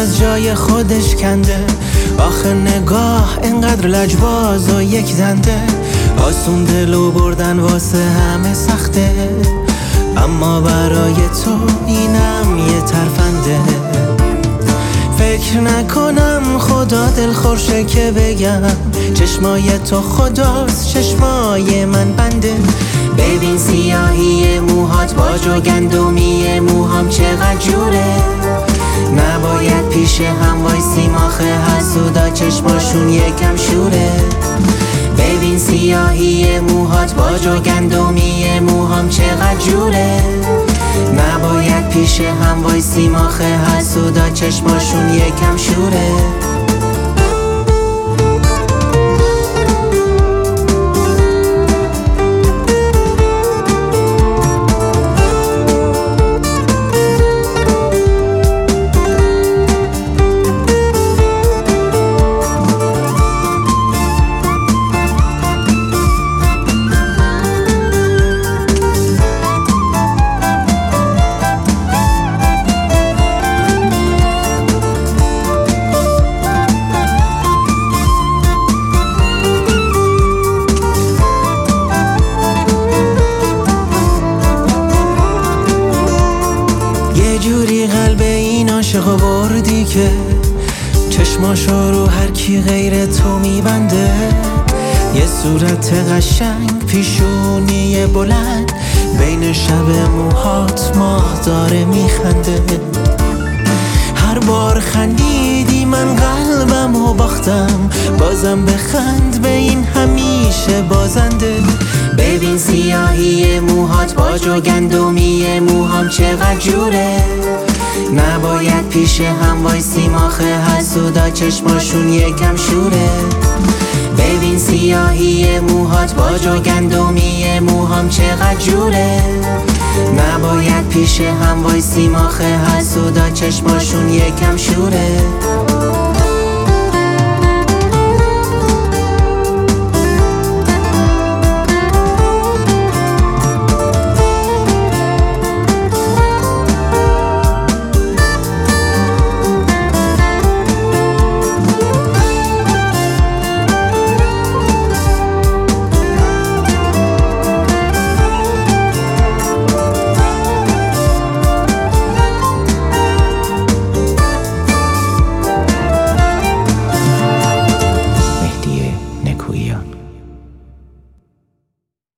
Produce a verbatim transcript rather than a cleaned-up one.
از جای خودش کنده. آخه نگاه انقدر لجباز و یک دنده. آسون دلو بردن واسه همه سخته، اما برای تو اینم یه ترفنده. فکر نکنم خدا دلخورشه که بگم چشمای تو خداست، چشمای من بنده. ببین سیاهی موهات با جوگندمی موهام چقدر جوره. نباید پیش هم وایسیم آخه حسودا چشماشون یکم شوره. ببین سیاهی موهات با جوگندمی موهام چقدر جوره. نباید پیش هم وایسیم آخه حسودا چشماشون یکم شوره. جوری قلب این عاشق بردی که چشماشو رو هر کی غیر تو میبنده. یه صورت قشنگ پیشونی بلند بین شب موهات ماه داره میخنده. هر بار خندیدی من قلبمو باختم، بازم بخند به این همیشه بازنده. ببین سیاهی موهات با جوگندمی موهام چقدر جوره. نباید پیش هم وایسیم آخه حسودا چشماشون یکم شوره. ببین سیاهی موهات با جوگندمی موهام چقدر جوره. نباید پیش هم وایسیم آخه حسودا چشماشون یکم شوره.